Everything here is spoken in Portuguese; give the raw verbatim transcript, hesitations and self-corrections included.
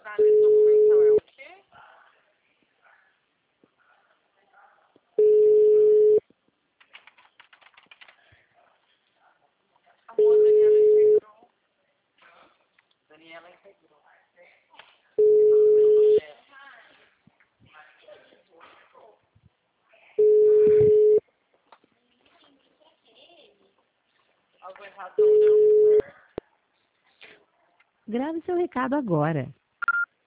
análise documental é o quê? Amor, Daniela integrou. Daniela integrou. Algo errado não deu certo. Grave seu recado agora.